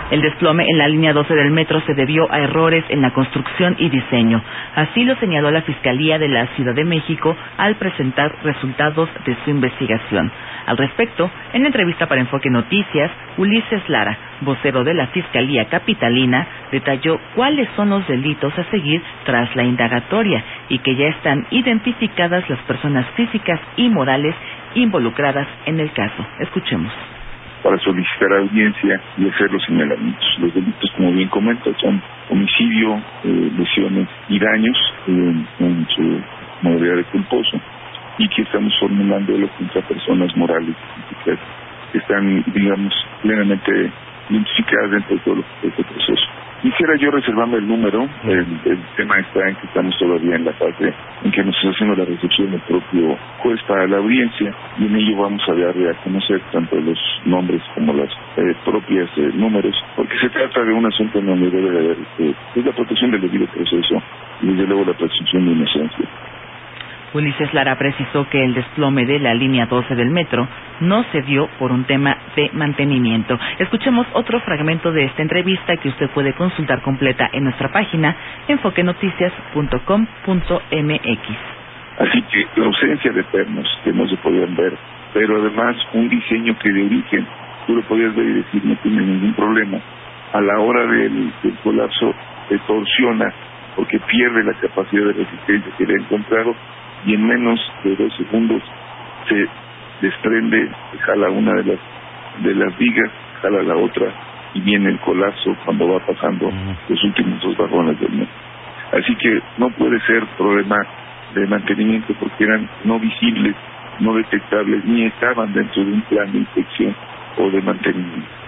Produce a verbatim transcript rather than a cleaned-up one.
El desplome en la línea doce del metro se debió a errores en la construcción y diseño. Así lo señaló la Fiscalía de la Ciudad de México al presentar resultados de su investigación. Al respecto, en entrevista para Enfoque Noticias, Ulises Lara, vocero de la Fiscalía Capitalina, detalló cuáles son los delitos a seguir tras la indagatoria y que ya están identificadas las personas físicas y morales involucradas en el caso. Escuchemos. Para solicitar audiencia y hacer los señalamientos. Los delitos, como bien comenta, son homicidio, eh, lesiones y daños eh, en su modalidad de culposo, y que estamos formulándolo contra personas morales y físicas que están, digamos, plenamente identificadas dentro de todo lo que es este proceso. Quisiera yo reservarme el número. El, el tema está en que estamos todavía en la fase en que nos está haciendo la recepción del propio juez para la audiencia, y en ello vamos a darle a conocer tanto los nombres como las eh, propias eh, números, porque se trata de un asunto en donde debe de haber eh, es la protección del debido proceso y desde luego la presunción de inocencia. Ulises Lara precisó que el desplome de la línea doce del metro no se dio por un tema de mantenimiento. Escuchemos otro fragmento de esta entrevista que usted puede consultar completa en nuestra página enfoque noticias punto com punto m x. Así que la ausencia de pernos que no se podían ver, pero además un diseño que de origen tú lo podías ver y decir no tiene ningún problema, a la hora del, del colapso se torsiona porque pierde la capacidad de resistencia que había encontrado, y en menos de dos segundos se desprende, se jala una de las de las vigas, jala la otra y viene el colapso cuando va pasando los últimos dos vagones del metro. Así que no puede ser problema de mantenimiento porque eran no visibles, no detectables, ni estaban dentro de un plan de inspección o de mantenimiento.